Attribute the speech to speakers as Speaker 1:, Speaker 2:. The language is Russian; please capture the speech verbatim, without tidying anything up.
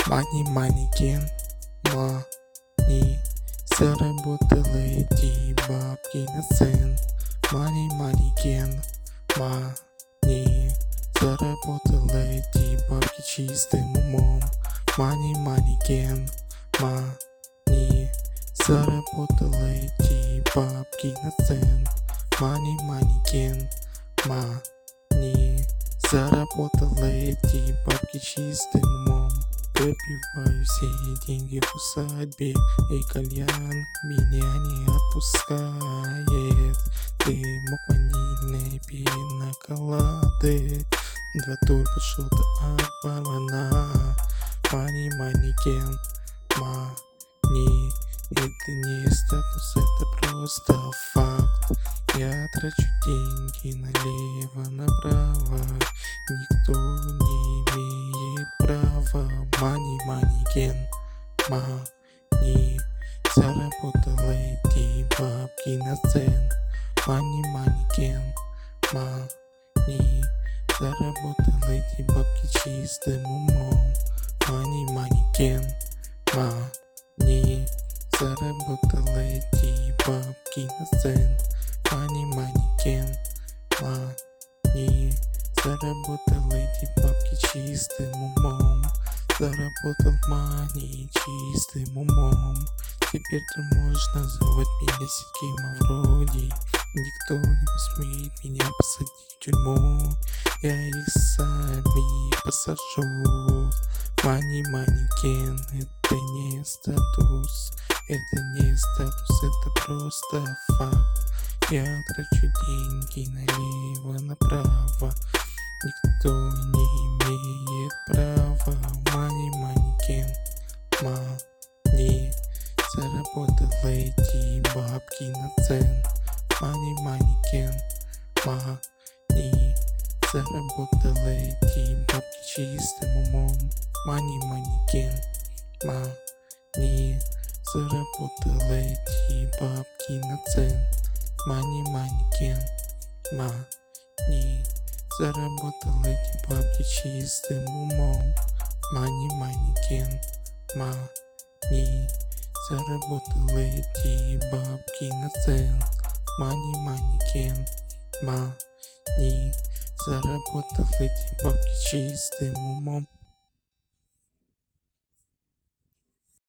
Speaker 1: Мани манекен, мани, заработала эти бабки на цен. Мани манекен, мани, заработала эти бабки чистым умом. Мани манекен, мани, заработала эти бабки на цен. Мани манекен, мани, заработала эти бабки чистым умом. Пропиваю все деньги в усадьбе, и кальян меня не отпускает. Дымок ванильной пинаколады, два турбошота от бармена. Мани манекен, мани, это не статус, это просто факт. Я трачу деньги налево-направо, никто не имеет права. Мани манекен, мани, заработала эти бабки на цен. Мани манекен, мани, заработала эти бабки чистым умом. Мани манекен, мани, заработала эти бабки на цен. Мани манекен, мани, заработал эти бабки чистым умом. Заработал мани чистым умом. Теперь ты можешь называть меня Сергей Мавроди. Никто не посмеет меня посадить в тюрьму, я их сами посажу. Мани манекен, это не статус, это не статус, это просто факт. Я трачу деньги налево-направо, никто не имеет права. Мани манекен, мани, заработала эти бабки на цен. Мани манекен, мани, заработала эти бабки чистым умом. Мани манекен, мани, заработала эти бабки на цен. Мани манекен, мани, заработал эти бабки чистым умом. Мани манекен, мани, заработал эти бабки на цен. Мани манекен, мани, заработал эти бабки чистым умом.